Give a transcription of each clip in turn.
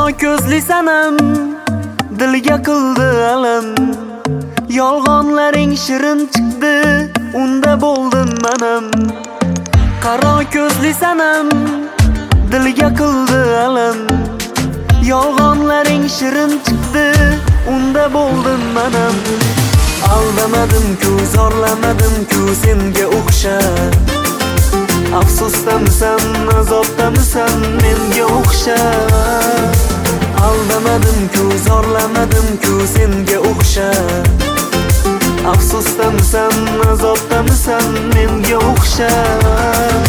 ko'zli sanam dilga qildi alam. Yolg'onlaring shirin chiqdi, unda bo'ldim manam. Qaro ko'zli sanam dilga qildi alam. Yolg'onlaring shirin chiqdi, unda bo'ldim manam. Aldamadim-ku, zorlamadim-ku senga o'xshab. Afsusdamisan, azobdamisan menga o'xshab. Aldamadim-ku, zorlamadim-ku senga o'xshab. Afsusdamisan, azobdamisan menga o'xshab.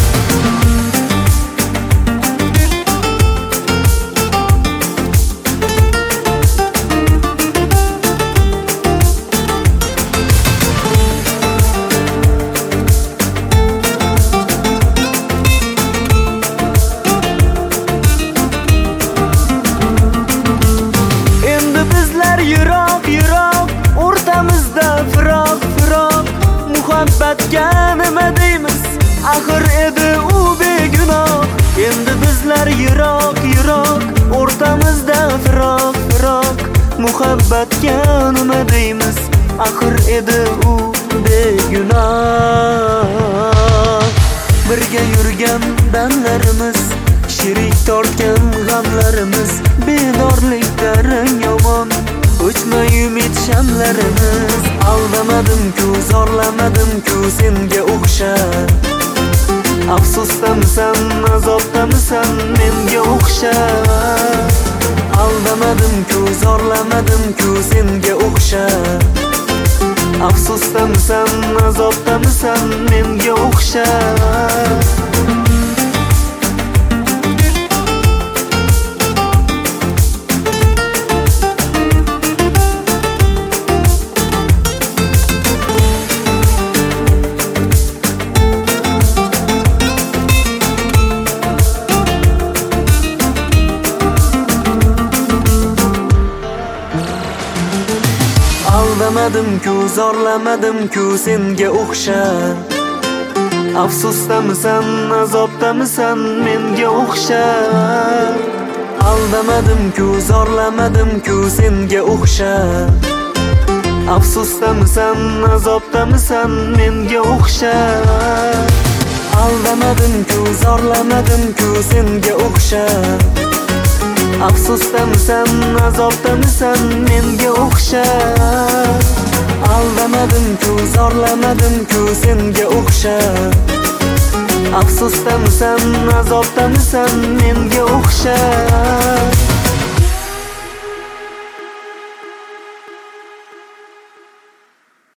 Muhabbatga nima deymiz? Axir edi u begunoh. Endi bizlar yiroq, o'rtamizda firoq. Muhabbatga nima deymiz? Axir edi u begunoh. Birga yurgan damlarimiz, sherik tortgan g'amlarimiz, bedorlikda rang yomon, o'chmay umid shamlarimiz. Aldamadim-ku, zorlamadim-ku senga o'xshab. Afsusdamisan, azobdamisan menga o'xshab. Aldamadim-ku, zorlamadim-ku senga o'xshab. Afsusdamisan, azobdamisan menga o'xshab. Aldamadim-ku, zorlamadim-ku senga o'xshab. Afsusdamisan, azobdamisan menga o'xshab. Aldamadim-ku, zorlamadim-ku senga o'xshab. Afsusdamisan, azobdamisan menga o'xshab. Aldamadim-ku, zorlamadim-ku senga o'xshab. Afsusdamisan, azobdamisan menga o'xshab. Aldamadim-ku, zorlamadim-ku senga o'xshab. Afsusdamisan, azobdamisan menga o'xshab.